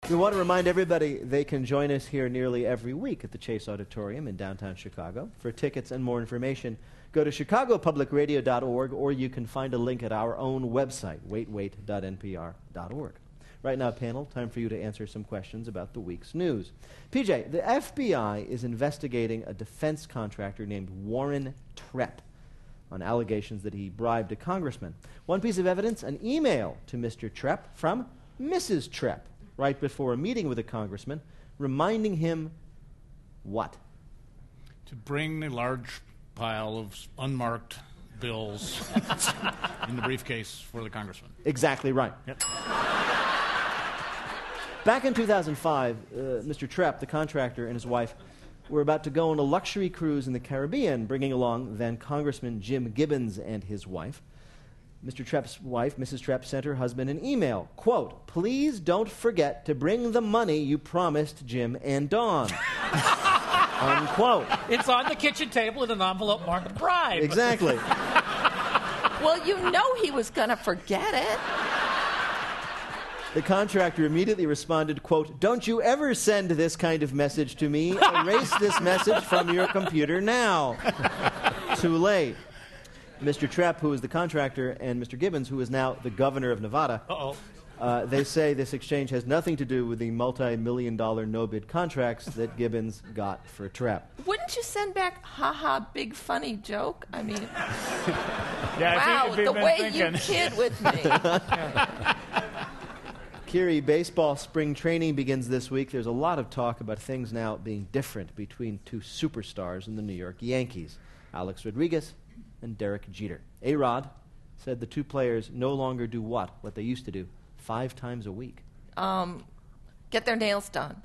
We want to remind everybody they can join us here nearly every week at the Chase Auditorium in downtown Chicago. For tickets and more information, go to chicagopublicradio.org, or you can find a link at our own website, waitwait.npr.org. Right now, panel, time for you to answer some questions about the week's news. PJ, the FBI is investigating a defense contractor named Warren Trepp on allegations that he bribed a congressman. One piece of evidence, an email to Mr. Trepp from Mrs. Trepp right before a meeting with a congressman, reminding him what? To bring a large pile of unmarked bills in the briefcase for the congressman. Exactly right. Yep. Back in 2005, Mr. Trepp, the contractor, and his wife were about to go on a luxury cruise in the Caribbean, bringing along then Congressman Jim Gibbons and his wife. Mr. Trepp's wife, Mrs. Trepp, sent her husband an email. Quote, "Please don't forget to bring the money you promised Jim and Dawn." Unquote. It's on the kitchen table in an envelope marked bribe. Exactly. Well, you know he was going to forget it. The contractor immediately responded, quote, "Don't you ever send this kind of message to me. Erase this message from your computer now." Too late. Mr. Trepp, who is the contractor, and Mr. Gibbons, who is now the governor of Nevada, they say this exchange has nothing to do with the multi-million-dollar no-bid contracts that Gibbons got for Trepp. Wouldn't you send back, haha, big funny joke? I mean, Yeah, wow, the way you kid with me. Kiri, baseball spring training begins this week. There's a lot of talk about things now being different between two superstars in the New York Yankees, Alex Rodriguez and Derek Jeter. A-Rod said the two players no longer do what they used to do 5 times a week. Get their nails done.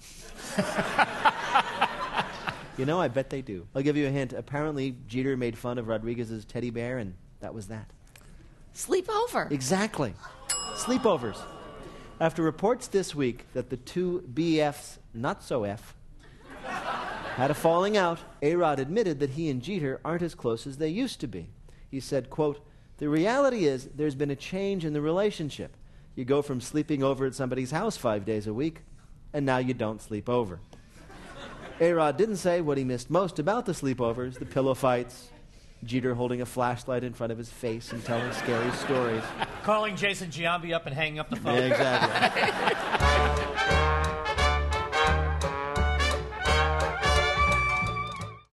You know, I bet they do. I'll give you a hint. Apparently, Jeter made fun of Rodriguez's teddy bear, and that was that. Sleep over. Exactly. Sleepovers. After reports this week that the two BFs, not so F, had a falling out, A-Rod admitted that he and Jeter aren't as close as they used to be. He said, quote, "The reality is there's been a change in the relationship. You go from sleeping over at somebody's house 5 days a week, and now you don't sleep over." A-Rod didn't say what he missed most about the sleepovers, the pillow fights, Jeter holding a flashlight in front of his face and telling scary stories. Calling Jason Giambi up and hanging up the phone. Yeah, exactly.